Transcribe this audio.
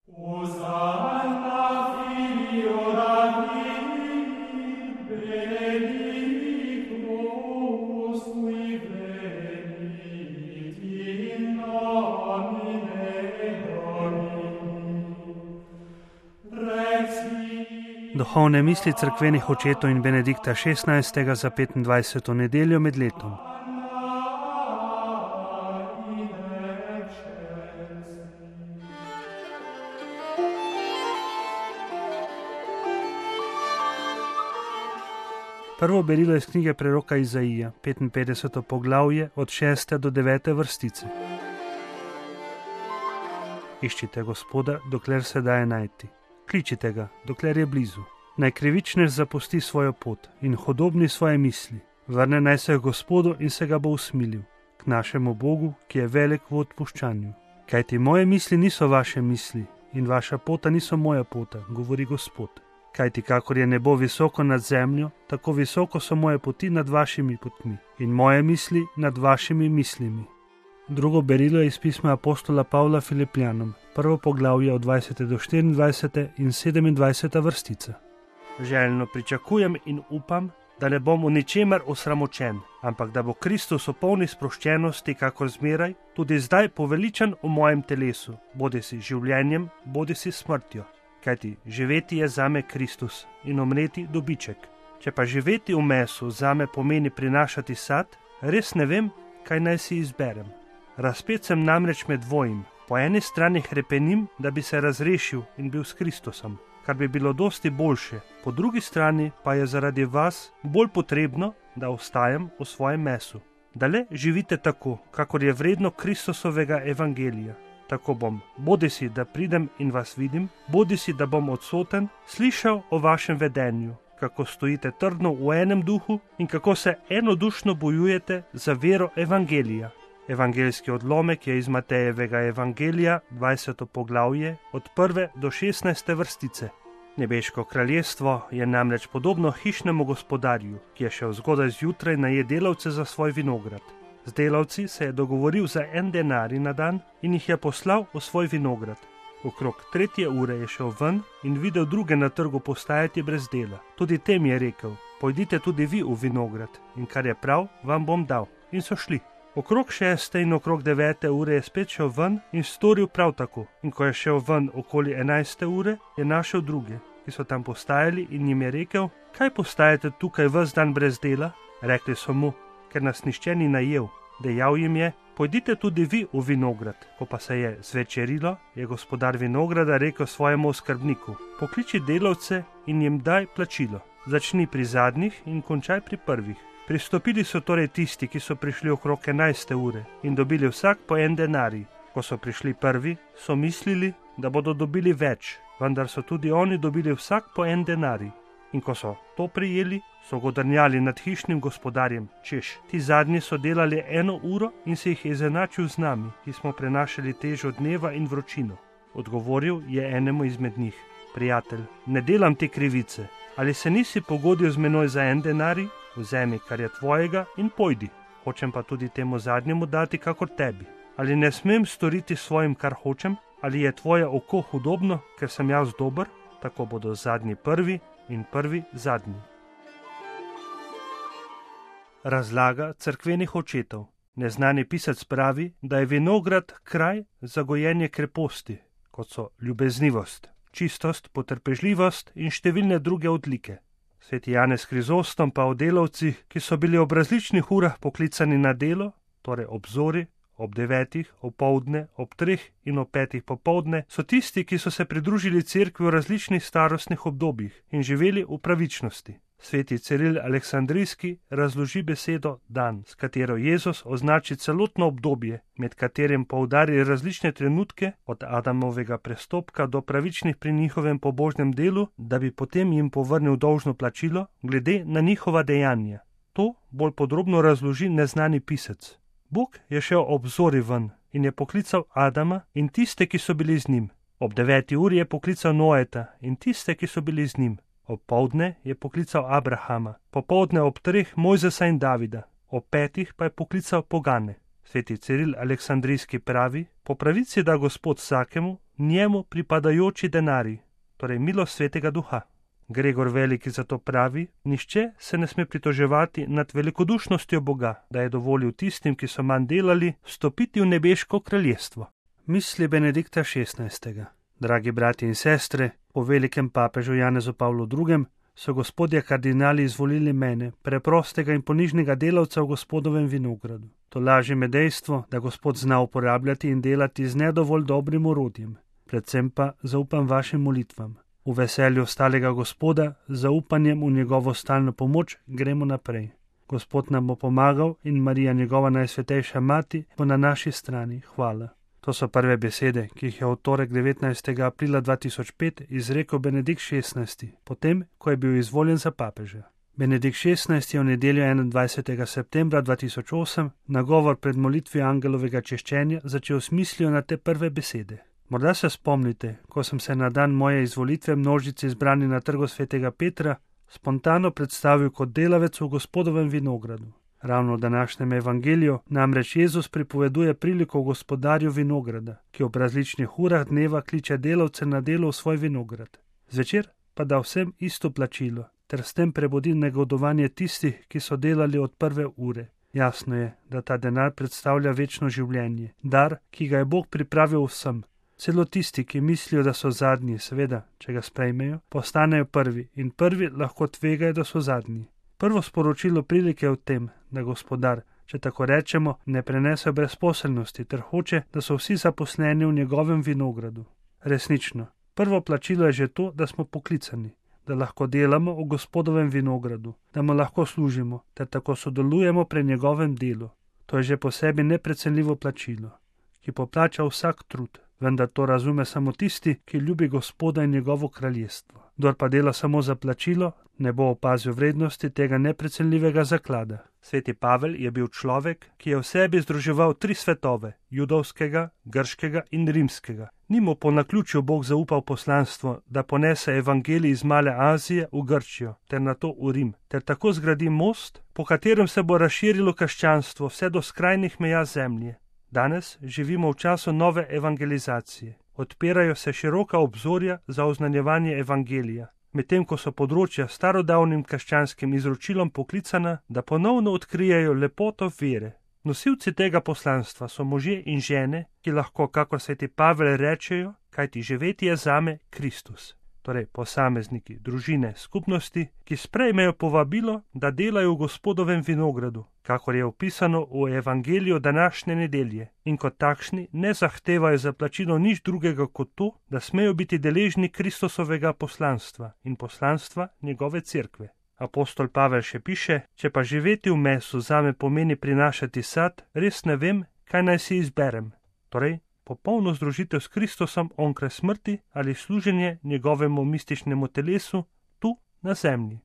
Duhovne misli cerkvenih očetov in Benedikta XVI. Za 25. nedeljo med letom. Prvo berilo iz knjige preroka Izaija, 55. poglavje, od 6. do 9. vrstice. Iščite Gospoda, dokler se daje najti. Kličite ga, dokler je blizu. Naj krivičnež zapusti svojo pot in hudobni svoje misli. Vrne naj se k Gospodu in se ga bo usmilil, k našemu Bogu, ki je velik v odpuščanju. Kajti moje misli niso vaše misli in vaša pota niso moja pota, govori Gospod. Kajti kakor je nebo visoko nad zemljo, tako visoko so moje poti nad vašimi potmi in moje misli nad vašimi mislimi. Drugo berilo je iz pisma apostola Pavla Filipljanom, prvo poglavje od 20. do 24. in 27. vrstica. Željno pričakujem in upam, da ne bom v ničemer osramočen, ampak da bo Kristus v polni sproščenosti, kakor zmeraj, tudi zdaj poveličan v mojem telesu, bodisi življenjem, bodisi smrtjo. Kajti živeti je zame Kristus in umreti dobiček. Če pa živeti v mesu zame pomeni prinašati sad, res ne vem, kaj naj si izberem. Razpet sem namreč med dvojim. Po eni strani hrepenim, da bi se razrešil in bil s Kristusom, kar bi bilo dosti boljše, po drugi strani pa je zaradi vas bolj potrebno, da ostajam v svojem mesu. Da le živite tako, kakor je vredno Kristusovega evangelija. Tako bom, bodisi da pridem in vas vidim, bodisi da bom odsoten, slišal o vašem vedenju, kako stojite trdno v enem duhu in kako se enodušno bojujete za vero evangelija. Evangeljski odlomek je iz Matejevega evangelija, 20. poglavje, od 1. do 16. vrstice. Nebeško kraljestvo je namreč podobno hišnemu gospodarju, ki je šel zgodaj zjutraj najet delavce za svoj vinograd. Z delavci se je dogovoril za 1 denarij na dan in jih je poslal v svoj vinograd. Okrog 3. ure je šel ven in videl druge na trgu postajati brez dela. Tudi tem je rekel, pojdite tudi vi v vinograd in kar je prav, vam bom dal. In so šli. Okrog 6. in okrog 9. ure je spet šel ven in storil prav tako. In ko je šel ven okoli 11. ure, je našel druge, ki so tam postajali in jim je rekel, kaj postajate tukaj ves dan brez dela? Rekli so mu, ker nas nišče ni najel. Dejal jim je, pojdite tudi vi v vinograd. Ko pa se je zvečerilo, je gospodar vinograda rekel svojemu oskrbniku, pokliči delavce in jim daj plačilo. Začni pri zadnjih in končaj pri prvih. Pristopili so torej tisti, ki so prišli okrog 11. ure in dobili vsak po 1 denarij. Ko so prišli prvi, so mislili, da bodo dobili več, vendar so tudi oni dobili vsak po 1 denarij. In ko so to prijeli, so godrnjali nad hišnim gospodarjem, češ, ti zadnji so delali 1 uro in se jih izenačil z nami, ki smo prenašali težo dneva in vročino. Odgovoril je enemu izmed njih, prijatelj, ne delam te krivice, ali se nisi pogodil z menoj za 1 denarij? Vzemi, kar je tvojega in pojdi. Hočem pa tudi temu zadnjemu dati, kakor tebi. Ali ne smem storiti svojim, kar hočem? Ali je tvoje oko hudobno, ker sem jaz dober? Tako bodo zadnji prvi in prvi zadnji. Razlaga cerkvenih očetov. Neznani pisec pravi, da je vinograd kraj za gojenje kreposti, kot so ljubeznivost, čistost, potrpežljivost in številne druge odlike. Sveti Janez Krizostom pa o delavcih, ki so bili ob različnih urah poklicani na delo, torej ob zori, ob 9, opoldne, ob 3 in ob 5 popoldne, so tisti, ki so se pridružili cerkvi v različnih starostnih obdobjih in živeli v pravičnosti. Sveti Ciril Aleksandrijski razloži besedo dan, s katero Jezus označi celotno obdobje, med katerim poudari različne trenutke od Adamovega prestopka do pravičnih pri njihovem pobožnem delu, da bi potem jim povrnil dolžno plačilo glede na njihova dejanja. To bolj podrobno razloži neznani pisec. Bog je šel ob zori ven in je poklical Adama in tiste, ki so bili z njim. Ob 9. uri je poklical Noeta in tiste, ki so bili z njim. Ob poldne je poklical Abrahama, popoldne ob 3 Mojzesa in Davida, ob 5 pa je poklical pogane. Sveti Ciril Aleksandrijski pravi, po pravici da Gospod vsakemu, njemu pripadajoči denarji, torej milost Svetega Duha. Gregor Veliki zato pravi, nihče se ne sme pritoževati nad velikodušnostjo Boga, da je dovolil tistim, ki so manj delali, vstopiti v nebeško kraljestvo. Misli Benedikta XVI. Dragi brati in sestre, po velikem papežu Janezu Pavlu II. So gospodje kardinali izvolili mene, preprostega in ponižnega delavca v Gospodovem vinogradu. To laži me dejstvo, da Gospod zna uporabljati in delati z nedovolj dobrim orodjem. Predvsem pa zaupam vašim molitvam. V veselju ostalega Gospoda, zaupanjem v njegovo stalno pomoč, gremo naprej. Gospod nam bo pomagal in Marija, njegova najsvetejša mati, bo na naši strani. Hvala. To so prve besede, ki jih je v torek 19. aprila 2005 izrekel Benedikt XVI, potem, ko je bil izvoljen za papeža. Benedikt XVI je v nedeljo 21. septembra 2008 nagovor pred molitvijo angelovega češčenja začel s mislijo na te prve besede. Morda se spomnite, ko sem se na dan moje izvolitve množici zbrani na trgu svetega Petra spontano predstavil kot delavec v Gospodovem vinogradu. Ravno v današnjem evangeliju namreč Jezus pripoveduje priliko gospodarju vinograda, ki ob različnih urah dneva kliče delavce na delo v svoj vinograd. Zvečer pa da vsem isto plačilo, ter s tem prebudi negodovanje tistih, ki so delali od prve ure. Jasno je, da ta denar predstavlja večno življenje, dar, ki ga je Bog pripravil vsem. Celo tisti, ki mislijo, da so zadnji, seveda, če ga sprejmejo, postanejo prvi in prvi lahko tvegajo, da so zadnji. Prvo sporočilo prilike je v tem, da gospodar, če tako rečemo, ne prenese brezposelnosti ter hoče, da so vsi zaposleni v njegovem vinogradu. Resnično, prvo plačilo je že to, da smo poklicani, da lahko delamo v Gospodovem vinogradu, da mu lahko služimo ter tako sodelujemo pri njegovem delu. To je že po sebi neprecenljivo plačilo, ki poplača vsak trud, vendar to razume samo tisti, ki ljubi Gospoda in njegovo kraljestvo. Kdor pa dela samo za plačilo, ne bo opazil vrednosti tega neprecenljivega zaklada. Sveti Pavel je bil človek, ki je v sebi združeval 3 svetove, judovskega, grškega in rimskega. Ni mu po naključju Bog zaupal poslanstvo, da ponese evangelij iz Male Azije v Grčijo ter nato v Rim, ter tako zgradi most, po katerem se bo razširilo krščanstvo vse do skrajnih meja zemlje. Danes živimo v času nove evangelizacije. Odpirajo se široka obzorja za oznanjevanje evangelija, medtem ko so področja starodavnim krščanskim izročilom poklicana, da ponovno odkrijejo lepoto vere. Nosilci tega poslanstva so možje in žene, ki lahko, kakor sveti Pavel rečejo, kajti živeti je zame Kristus. Torej posamezniki, družine, skupnosti, ki sprejmejo povabilo, da delajo v Gospodovem vinogradu, kakor je opisano v evangeliju današnje nedelje, in kot takšni ne zahtevajo za plačilo nič drugega kot to, da smejo biti deležni Kristusovega poslanstva in poslanstva njegove cerkve. Apostol Pavel še piše, če pa živeti v mesu zame pomeni prinašati sad, res ne vem, kaj naj si izberem. Torej, popolno združitev s Kristusom onkraj smrti ali služenje njegovemu mističnemu telesu tu na zemlji.